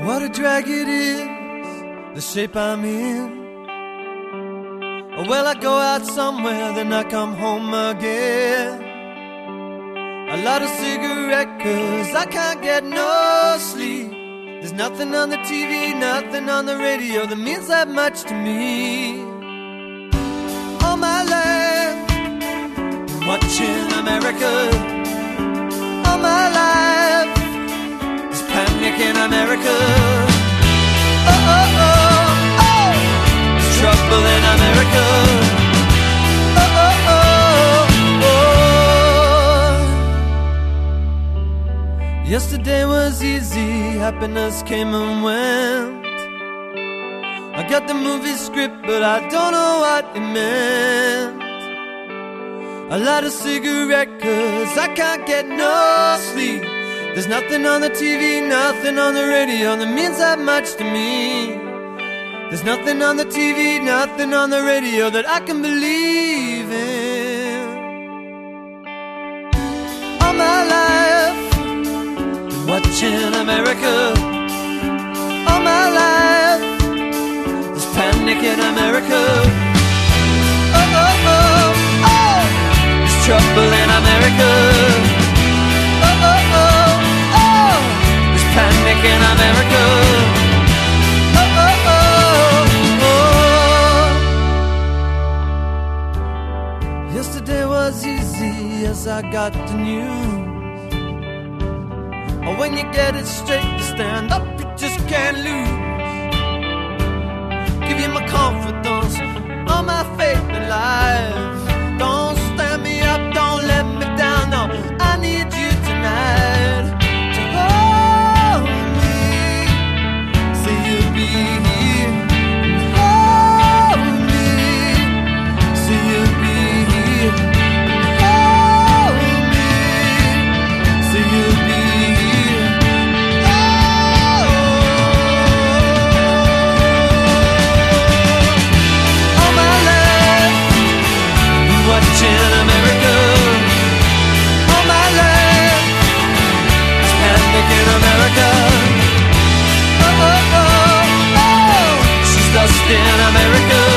What a drag it is, the shape I'm in. Well, I go out somewhere, then I come home again. A lot of cigarette, 'cause I can't get no sleep. There's nothing on the TV, nothing on the radio that means that much to me. All my life, watching America. All my life, there's panic in America. Oh, oh, oh, oh, there's trouble in America. Oh, oh, oh, oh. Yesterday was easy, happiness came and went. I got the movie script, but I don't know what it meant. A lot of cigarette, 'cause I can't get no sleep. There's nothing on the TV, nothing on the radio that means that much to me. There's nothing on the TV, nothing on the radio that I can believe in. All my life, been watching America. All my life, there's panic in America. Oh, oh, oh, oh, there's trouble in America. Oh, oh, oh, oh, there's panic in America. Oh, oh, oh, oh. Yesterday was easy as I got the news. Oh, when you get it straight, you stand up, you just can't lose. Give you my confidence, all my faith in life. Don't stand me up, don't let me down, no, I need you tonight to hold me, say you'll be here and hold me, say you'll be here and hold me, say you'll be here. Oh, all my life, been watching America. All my life, there's panic in America. Oh, oh, oh, oh, she's lost in America.